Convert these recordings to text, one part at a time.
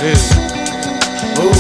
Hey, oh,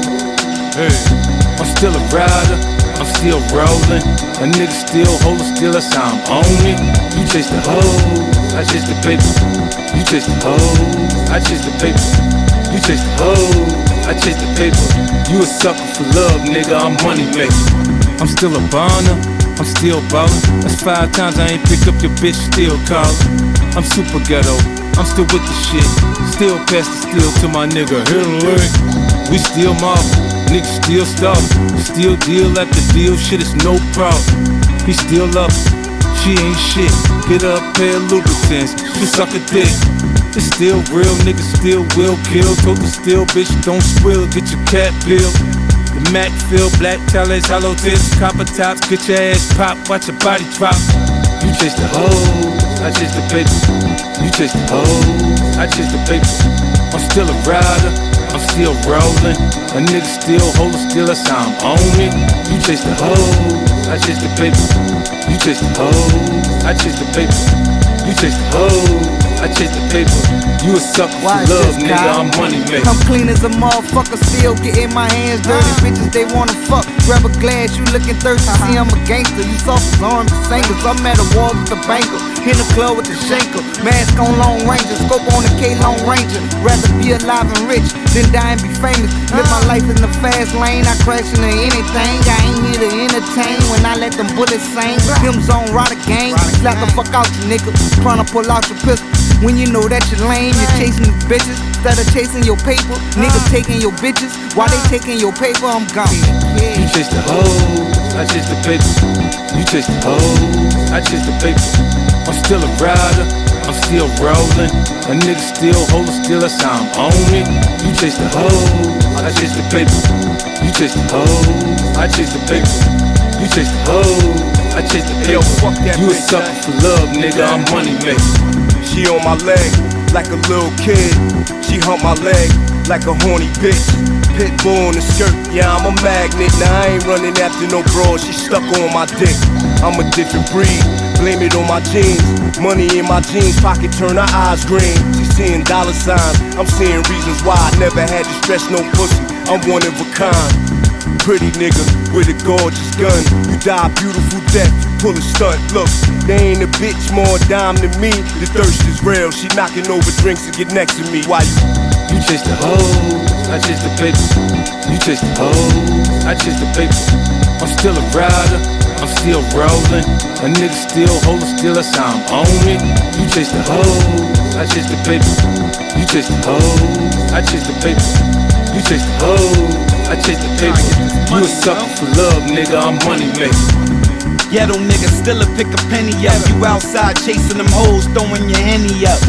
hey. I'm still a rider, I'm still rolling. A nigga still holding, still that's how I'm on it. You chase the hoes, I chase the paper. You chase the hoes, I chase the paper. You chase the hoes, I chase the paper. You a sucker for love, nigga, I'm money maker. I'm still a bonner, I'm still ballin'. That's 5 times I ain't pick up your bitch, still callin'. I'm super ghetto, I'm still with the shit. Still pass the steel to my nigga Hillary. We still mob, niggas still stop. Still deal after deal, shit is no problem. He still up, she ain't shit. Get up, pay a lubricants, she suck a dick. It's still real, niggas still will kill. Told the still bitch don't squill, get your cat peeled. The Mac feel black talents, hollow tips, copper tops. Get your ass pop, watch your body drop. You chase the hoes, I chase the paper. You chase the hoes, I chase the paper. I'm still a rider, I'm still rolling. A nigga still holding, still that's how I'm on it. You chase the hoes, I chase the paper. You chase the hoes, I chase the paper. You chase the hoes, I chase the paper. You a sucker for love, nigga, I'm money maker. I'm clean as a motherfucker, still getting my hands dirty. Bitches, they wanna fuck. Grab a glass, you looking thirsty. See, I'm a gangster. You soft as arms and singers. I'm at a wall with the banker. In the club with the shanker. Mask on Long Ranger. Scope on the K Long Ranger. Rather be alive and rich than die and be famous. Live my life in the fast lane. I crash into anything. I ain't here to entertain when I let them bullets sing. Them zone ride a gang. Slap the fuck out you, nigga. Tryna pull out your pistol. When you know that you're lame, you're chasing these bitches instead of chasing your paper. Niggas taking your bitches while they taking your paper. I'm gone. You chase the hoes, I chase the paper. You chase the hoes, I chase the paper. I'm still a rider, I'm still rolling. A nigga still holding, still that's how I'm on it. You chase the hoes, I chase the paper. You chase the hoes, I chase the paper. You chase the hoes, I chase the paper. You a sucker for love, nigga, I'm money maker. She on my leg like a little kid. She hump my leg like a horny bitch. Pitbull in the skirt, yeah, I'm a magnet. Now I ain't running after no broad, she stuck on my dick. I'm a different breed, blame it on my jeans. Money in my jeans, pocket turn her eyes green. She seeing dollar signs, I'm seeing reasons why I never had to stress no pussy. I'm one of a kind. Pretty nigga with a gorgeous gun. You die a beautiful death, you pull a stunt. Look, they ain't a bitch more dime than me. The thirst is real, she knocking over drinks to get next to me. Why you chase the hoes, I chase the paper. You chase the hoes, I chase the paper. I'm still a rider, I'm still rolling. A nigga still holding, still that's how I'm on it. You chase the hoes, I chase the paper. You chase the hoes, I chase the paper. You chase the hoes, I chase the paper. You a sucker for love, nigga, I'm money maker. Ghetto nigga, still a pick a penny up. You outside chasing them hoes, throwing your henny up.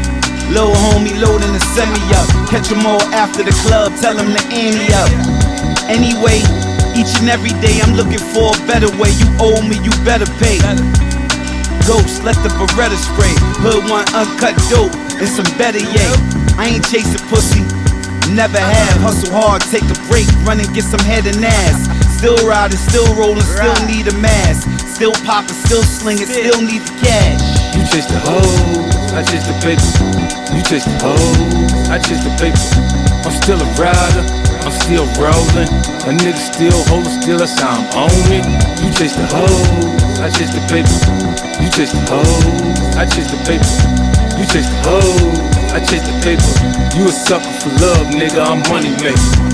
Lil' homie loading the semi up. Catch 'em all after the club, tell 'em to ante up. Anyway, each and every day I'm looking for a better way. You owe me, you better pay. Ghost, let the Beretta spray. Hood one uncut dope and some better yay. I ain't chasing pussy, never have. Hustle hard, take a break, run and get some head and ass. Still riding, still rolling, still need a mask. Still popping, still slinging, still need the cash. You chase the hoes, I chase the paper. You chase the hoes, I chase the paper. I'm still a rider, I'm still rolling. A nigga still holding, still that's how I'm on it. You chase the hoes, I chase the paper. You chase the hoes, I chase the paper. You chase the hoes, I chase the paper. You a sucker for love, nigga, I'm money maker.